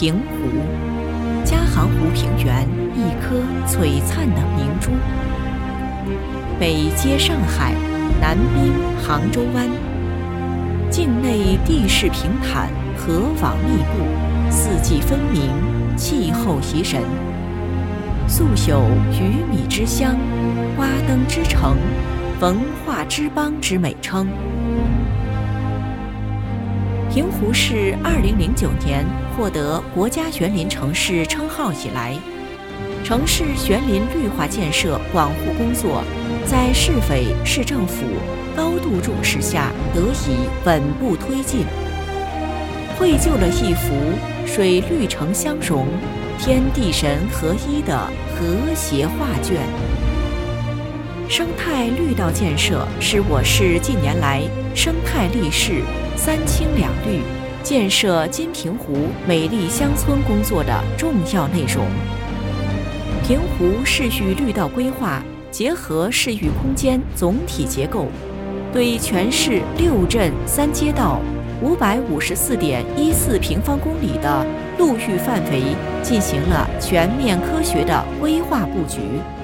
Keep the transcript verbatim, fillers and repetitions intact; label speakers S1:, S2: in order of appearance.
S1: 平湖，嘉杭湖平原一颗璀璨的明珠。北接上海，南濒杭州湾，境内地势平坦，河网密布，四季分明，气候宜人，素有鱼米之乡、花灯之城、文化之邦之美称。平湖是二零零九年获得国家园林城市称号以来，城市园林绿化建设广护工作在市委市政府高度重视下得以稳步推进，绘就了一幅水绿城相融、天地人合一的和谐画卷。生态绿道建设是我市近年来生态立市、三清两绿、建设金平湖美丽乡村工作的重要内容。平湖市域绿道规划结合市域空间总体结构，对全市六镇三街道五百五十四点一四平方公里的陆域范围进行了全面科学的规划布局。